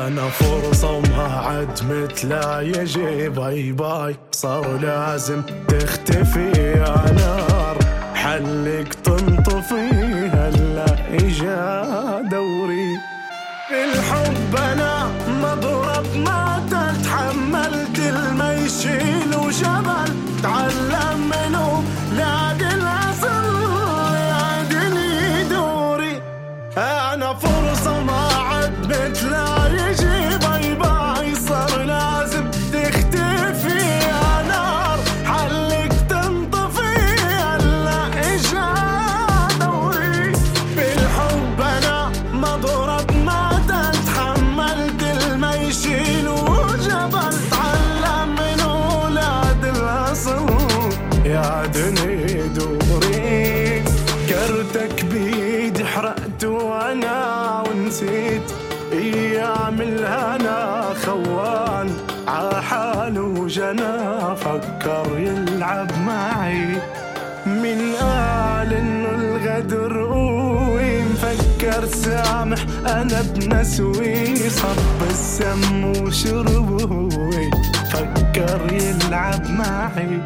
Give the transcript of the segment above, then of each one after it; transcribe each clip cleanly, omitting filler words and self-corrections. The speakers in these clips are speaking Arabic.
أنا فرصة وما عد مثلها يجي باي باي، صار لازم تختفي يا نار، حلك تنطفي هلا إجا دوري. الحب أنا مضرب ما تحملت الما يشيل وجبل، تعلم منه لاقي الأصل يعدني دوري. أنا فرصة ما عد مثلها يجي باي باي، صار لازم تختفي يا نار، حلك تنطفي هلا إجا دوري. بالحب أنا مضرب ما تحملت الما يشيل وجبل، تعلم من ولاد الأصل يعدني دوري. كرتك بيدي حرقت وانا ونسيت ايام الهنا، خوان عحاله جنا فكر يلعب معي. من قال انه الغدر قوي مفكر سامح، انا بنسوي صب السم وشربه هوي فكر يلعب معي.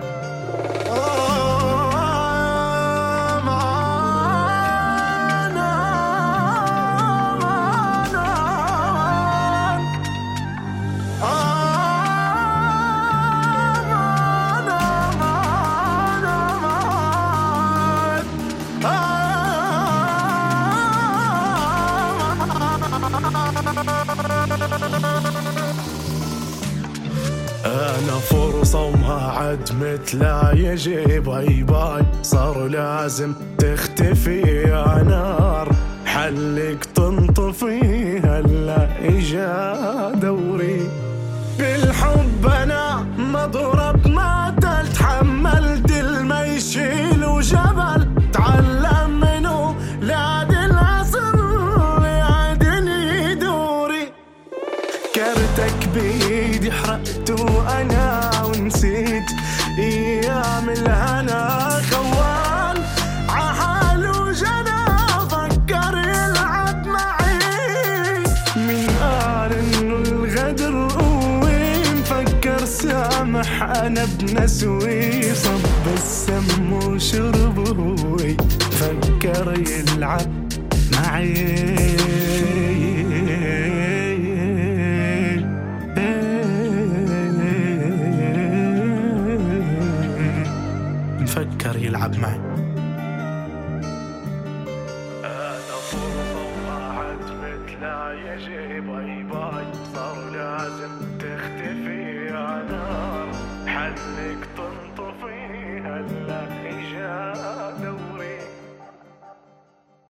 أنا فرصة وما عد مثلها يجي باي باي، صار لازم تختفي يا نار، حلك تنطفي هلا إجا دوري. بالحب أنا مضرب ما تحملت الما يشيل وجبل، تعلم منه لاد الأصل يعدني دوري. كرتك بيدي حرقت وانا ونسيت ايام الهنا، خوان عحاله جنا فكر يلعب معي. من قال انه الغدر قوي مفكر سامح، انا بنسوي صب السم وشربه هوي فكر يلعب معي. فكر يلعب معي. أنا فرصة وما عد مثلها يجي باي باي، صار لازم تختفي يا نار، حلي